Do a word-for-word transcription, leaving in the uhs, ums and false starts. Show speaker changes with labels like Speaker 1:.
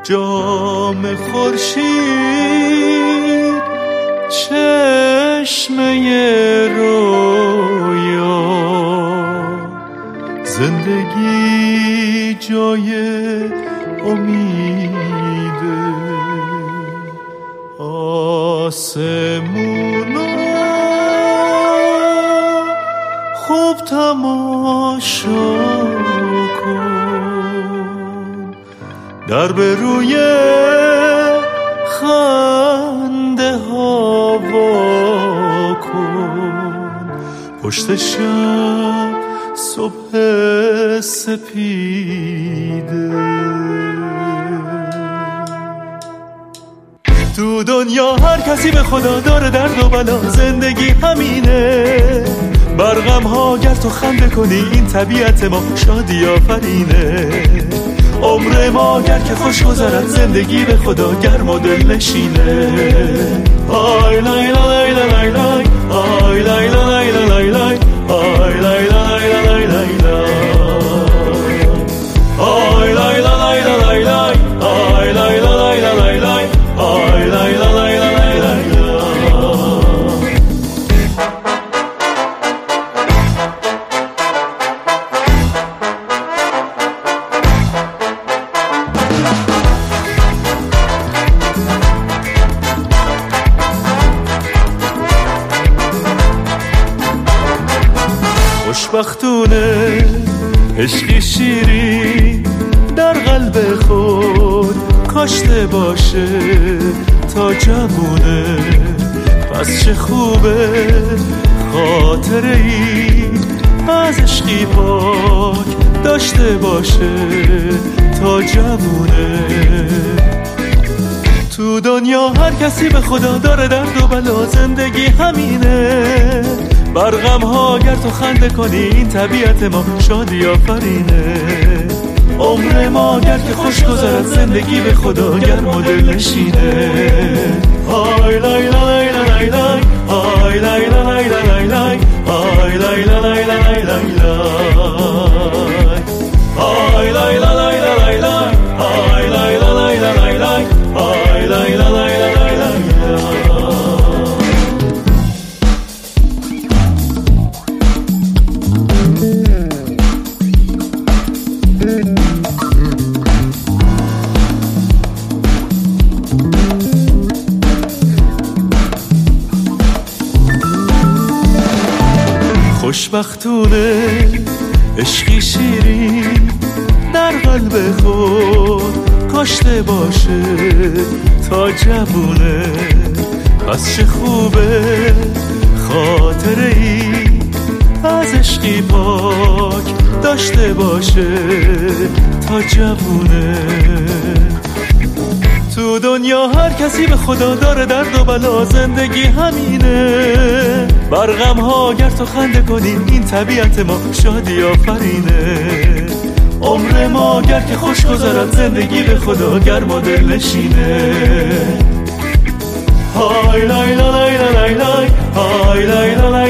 Speaker 1: جام خورشید چشمه رویا، زندگی جای امیده، آسمونا خوب تماشا کن، در به روی خنده ها وا کن، پشت شب صبح سپیده. تو دنیا هر کسی به خدا داره درد و بلا، زندگی همینه، بر غم ها گر تو خنده کنی این طبیعت ما شادی آفرینه. عمر ما گر که خوش گذرد زندگی به خدا گرم و دل نشینه. آی لای لای لای لای آی لای لای لای لای آی لای لای لای لای آی لای لای لای لای آی لای لای لای لای آی لای لای لای لای. خوشبختونه عشقی شیری در قلب خود کاشته باشه تا جوونه، پس چه خوبه خاطره ای از عشقی پاک داشته باشه تا جوونه. تو دنیا هر کسی به خدا داره درد و بلا، زندگی همینه، بر غم ها گر تو خنده کنی این طبیعت ما شادی آفرینه. عمر ما گر که خوش گذرد زندگی به خدا گرم و دل نشینه. آی لای لای لای لای آی لای لای لای لای آی لای لای لای لای آی لای لای لای لای آی لای لای لای لای آی لای لای لای لای. خوشبختونه عشقی شیری در قلب خود کاشته باشه تا جوونه، پس چه خوبه خاطره ای از عشقی پاک داشته باشه تا جوونه. تو دنیا هر کسی به خدا داره درد و بلا، زندگی همینه، بر غم ها گر تو خنده کنی این طبیعت ما شادی آفرینه. عمر ما گر که خوش گذرد زندگی به خدا گرم و دل نشینه. آی لای لای لای لای آی لای لای